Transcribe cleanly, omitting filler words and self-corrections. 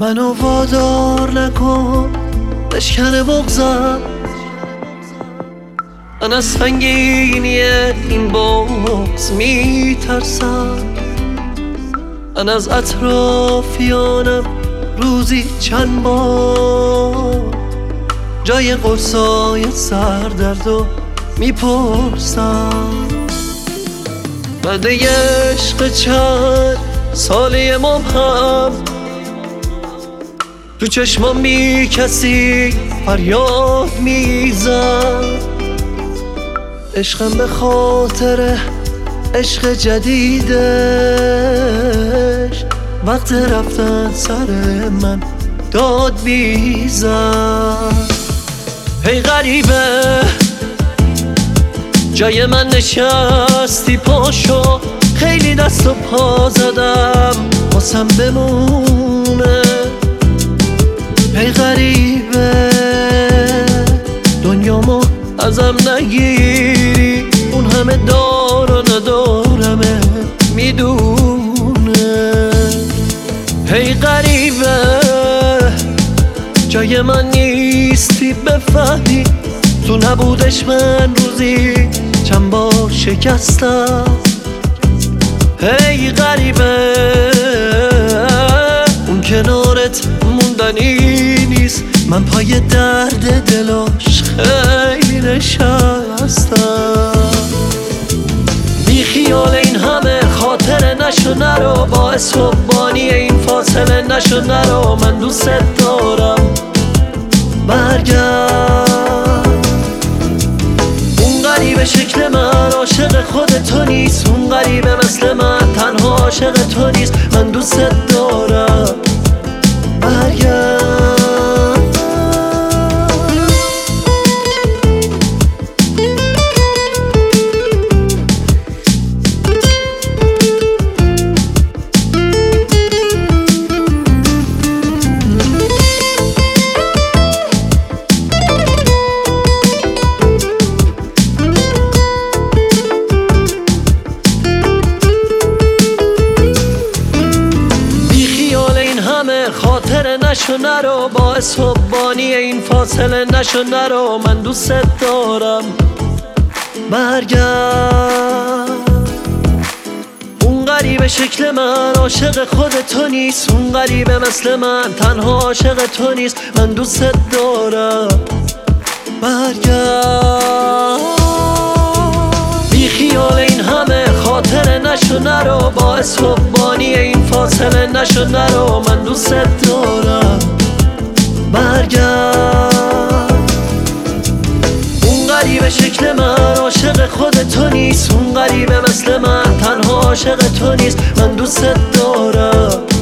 منو وادار نکن بشکن بغضم، من از سنگینی این بغض میترسم. من از اطرافیانم روزی چند بار جای قرصای سردردو میپرسم. بعد عشق چند سالی مبهم تو چشمام بی کسی فریاد میزن. عشقم به خاطر عشق جدیدش وقت رفتن سر من داد میزن. هی غریبه جای من نشستی پاشو، خیلی دست و پا زدم واسم بمونه. هی غریبه دنیامو ازم نگیری، اون همه دار و ندارمه میدونه. هی غریبه جای من نیستی بفهمی، تو نبودش من روزی چند بار شکستم. هی غریبه اون کنارت موندنی نیست، من پای درد دلاش خیلی نشستم. بی خیال این همه خاطره نشو نرو، باعث حبانی این فاصله نشو نرو. من دوست دارم برگرد. اون غریبه شکل من عاشق خود تو نیست، اون غریبه مثل من تنها عاشق تو نیست. من دوست دارم برگرد. خاطره نشو نرو، باعث حبانی این فاصله نشو نرو. من دوست دارم برگرد. اون غریبه شکل من عاشق خود تو نیست، اون غریبه مثل من تنها عاشق تو نیست. من دوست دارم برگرد. بی خیال این همه خاطره نشو نرو، باعث حبانی این فاصله نشو نرو. من دوست دارم برگرد. اون غریبه شکل من عاشق خود تو نیست، اون غریبه مثل من تنها عاشق تو نیست. من دوست دارم